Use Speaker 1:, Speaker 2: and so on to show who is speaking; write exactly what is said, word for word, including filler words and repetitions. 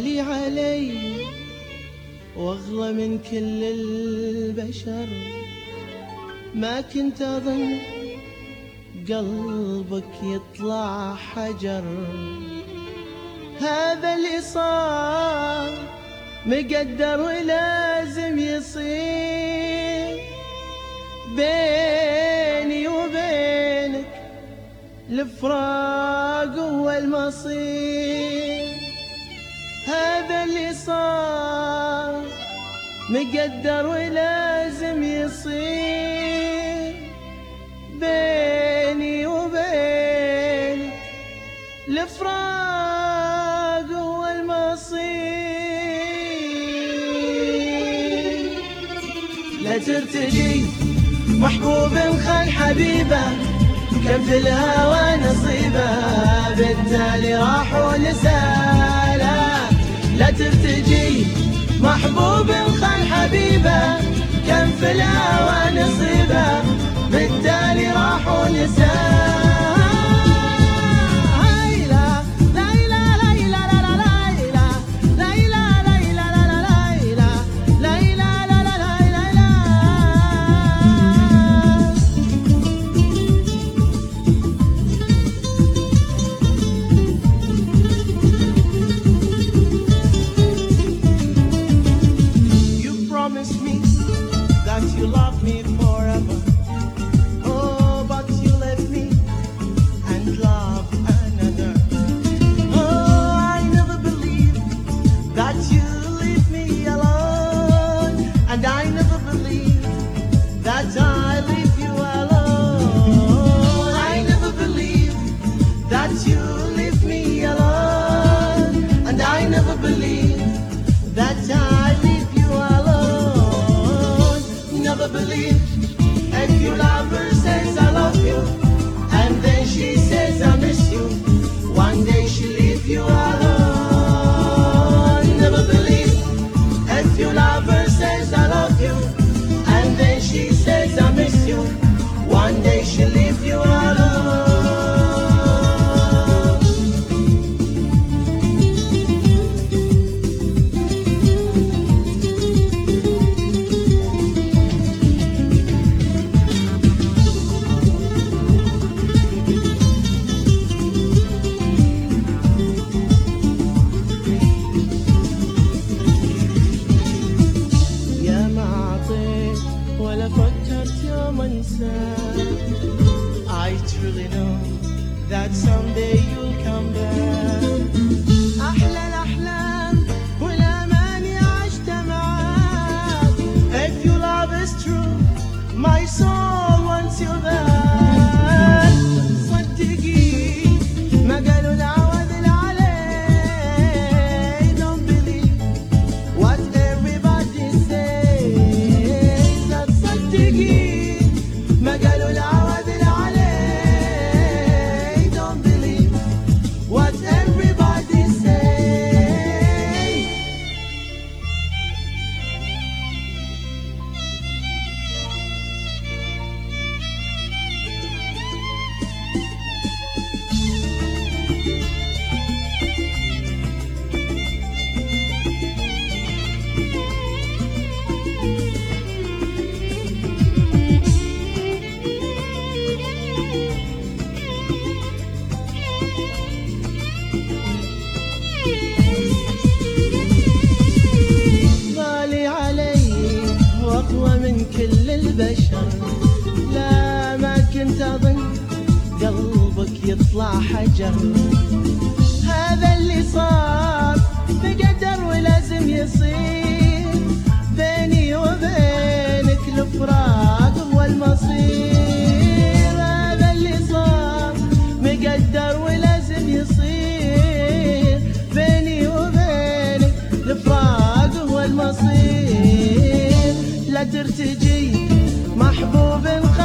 Speaker 1: غالي علي واغلى من كل البشر. ما كنت اظن قلبك يطلع حجر. هذا اللي صار مقدر ولازم يصير بيني وبينك. الفراق هو المصير. هذا اللي صار مقدر ولازم يصير بيني وبينك. الفراق هو المصير. لا ترتجي محبوب خان حبيبه، كم في الهوى نصيبه بالتالي راح ونساله. لا ترتجي محبوب خان حبيبه، كم في الهوى نصيبه بالتالي راح ونساله. Promise me that you love me forever. Oh, but you left me and love another. Oh, I never believed that you leave me alone, and I never believed that I leave you alone. I never believed that you leave me alone, and I never believed that I leave you alone. Never believe if your lover says I love you and then she says I miss you, one day she'll leave you alone. Never believe if your lover says I love you and then she says I miss you, one day she'll leave you alone. ولا فكرت يوم انساك. I truly know that someday you'll come back. أحلى الأحلام والأماني عشتها معاك. If your love is true, my soul wants you back. صدقي ما قالوا العوض اللي عليه. Don't believe what everybody says. ما قالوا العوض اللي عليه. Don't believe what everybody says. غالي علي واقوى من كل البشر. لا ما كنت اظن قلبك يطلع حجر. هذا اللي صار بقدر ولازم يصير بيني وبينك. الفراق هو المصير. هذا اللي صار مقدر ولازم يصير بيني وبينك. الفراق هو المصير. لا ترتجي محبوب